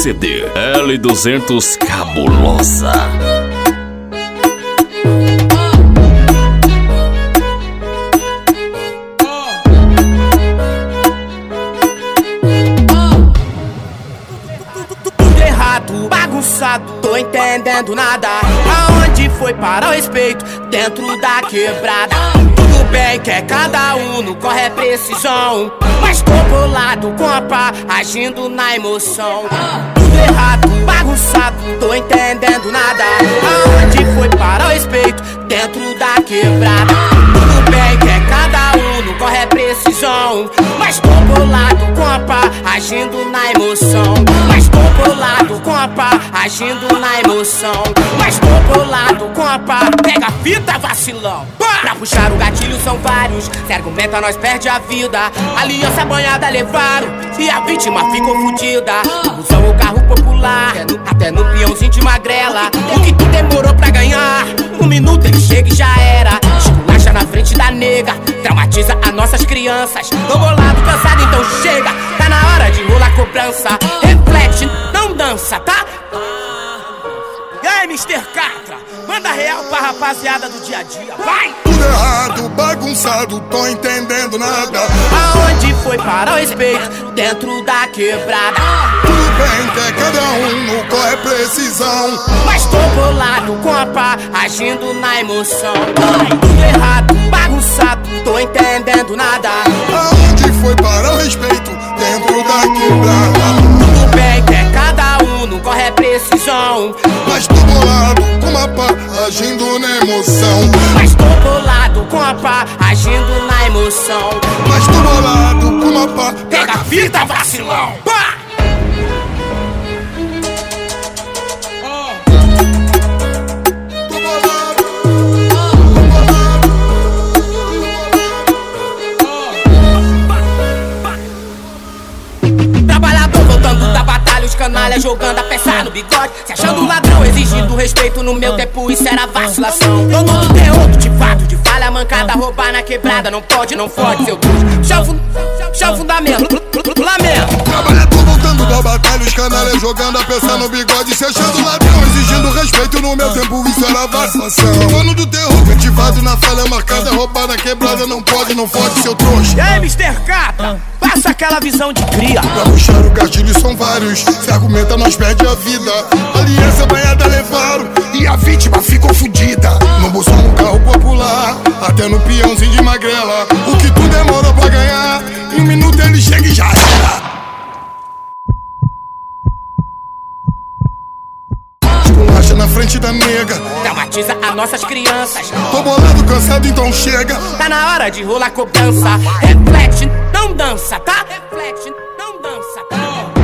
CD L200 Cabulosa. Tudo errado, bagunçado, tô entendendo nada. Aonde foi parar o respeito dentro da quebrada? Tudo bem que é cada um no corre é precisão, mas tô bolado com a pá, agindo na emoção. Tudo errado, bagunçado, tô entendendo nada. Aonde foi parar o respeito dentro da quebrada? Tudo bem que é cada um no corre é precisão, mas tô bolado com a pá, agindo na emoção. Mas tô bolado com a pá, agindo na emoção. Mas tô bolado com a pá, pega a fita, vacilão. Pra puxar o gatilho são vários, se argumenta nós perde a vida. Aliança banhada levaram e a vítima ficou fudida. Usam o carro popular, até no peãozinho de magrela. O que tu demorou pra ganhar, 1 minuto ele chega e já era. Esculacha na frente da nega, traumatiza as nossas crianças. Tô bolado, cansado, então chega, tá na hora de rolar cobrança. Reflete, não dança, tá? E aí, Mr. Catra, manda real pra rapaziada do dia a dia, vai! Tudo errado, bagunçado, tô entendendo nada. Aonde foi parar o respeito dentro da quebrada? Tudo bem que é cada um no corre é precisão, mas tô bolado com a pá, agindo na emoção. Tudo errado, bagunçado, tô entendendo nada. Aonde foi parar o respeito dentro da quebrada? Tudo bem que é cada um no corre é precisão, mas tô bolado com a pá, agindo na emoção. Mas tô bolado com a pá, agindo na emoção. Mas tô bolado com a pá, pega a fita, vacilão. Pá! Canalha jogando a peça no bigode, se achando ladrão, exigindo respeito. No meu tempo isso era vacilação. Dono do terror, de fato, de falha mancada, roubar na quebrada, não pode, não fode, seu Deus. Chão fundamento, lamento. Trabalhador voltando da batalha, os canalhas jogando a peça no bigode, se achando ladrão, exigindo respeito. No meu tempo isso era vacilação. Dono do terror, cativado na falha marcada, roubar na quebrada, não pode, não fode, seu trouxa. E aí, Mr. Catra, passa aquela visão de cria. Pra puxar o gatilho são vários, se argumenta nós perde a vida. Aliança banhada levaram e a vítima ficou fudida. No bolsão no carro popular, até no peãozinho de magrela. O que tu demorou pra ganhar, em 1 minuto ele chega e já era. Esculacha na frente da nega, traumatiza as nossas crianças. Tô bolado, cansado, então chega, tá na hora de rolar cobrança. Reflete, não dança, tá? Reflete, não dança, tá?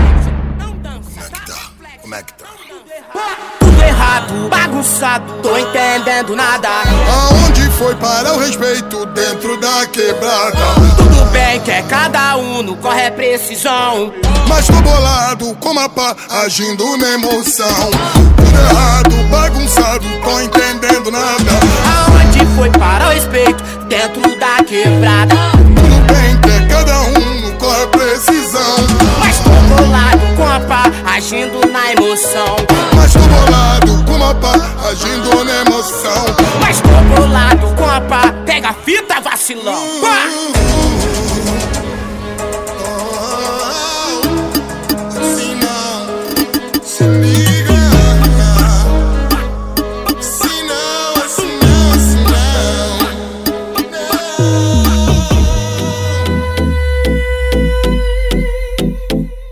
Como é que tá? Tudo errado, bagunçado, tô entendendo nada. Aonde foi parar o respeito dentro da quebrada? Tudo bem que é cada um no corre é precisão, mas tô bolado com a pá, agindo na emoção. Tudo errado, bagunçado, tô entendendo nada. Aonde foi parar o respeito dentro da quebrada? Tudo bem que é cada um no corre é precisão, mas tô bolado com a pá, agindo na emoção. Mas tô bolado com a pá, agindo na emoção. Mas tô bolado com a pá, pega a fita, vacilão. Pá!